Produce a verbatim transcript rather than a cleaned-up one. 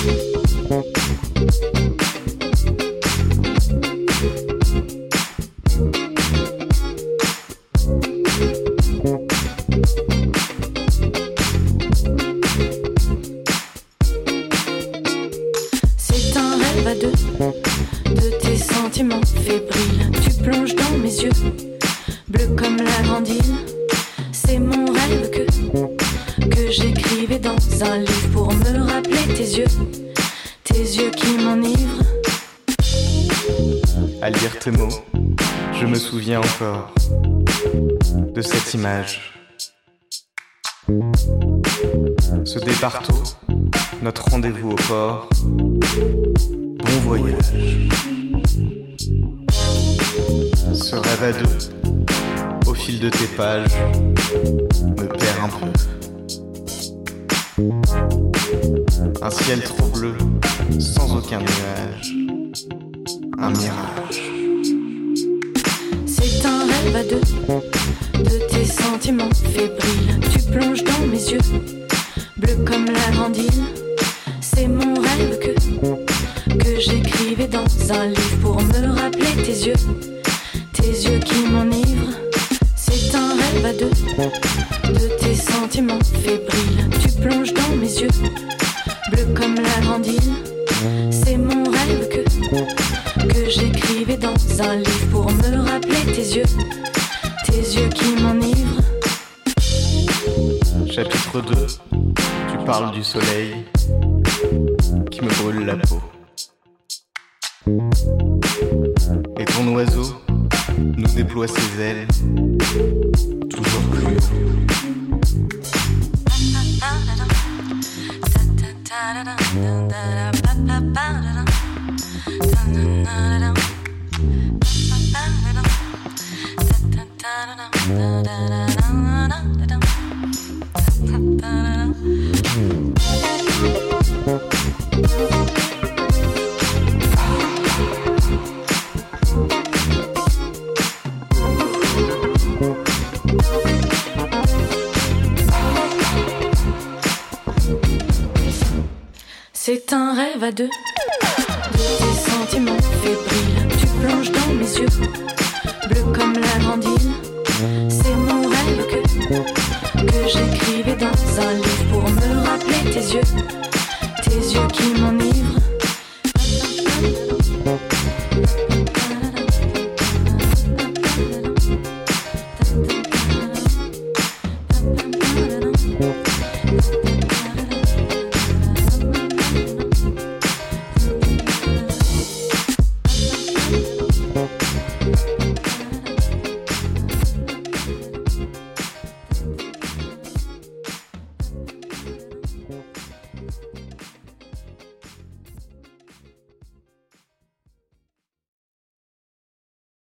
À lire tes mots, je me souviens encore de cette image. Ce départ tôt, notre rendez-vous au port. Bon voyage. Ce rêve à deux, au fil de tes pages, me perd un peu. Un ciel trop bleu, sans aucun nuage. Un mirage. C'est un rêve à deux, de tes sentiments fébriles. Tu plonges dans mes yeux, bleu comme la grandine. C'est mon rêve que, que j'écrivais dans un livre pour me rappeler tes yeux, tes yeux qui m'enivrent. C'est un rêve à deux, de tes sentiments fébriles. Tu plonges dans mes yeux, bleu comme la grandine. C'est mon rêve que, que j'écrivais dans un livre pour me rappeler tes yeux, tes yeux qui m'enivrent. Chapitre deux, tu parles du soleil qui me brûle la peau. Et ton oiseau nous déploie ses ailes, toujours plus haut. C'est un rêve à deux, de tes sentiments fébriles. Tu plonges dans mes yeux, bleu comme la grandine. C'est mon rêve que, que j'écrivais dans un livre pour me rappeler tes yeux, tes yeux qui m'enivrent.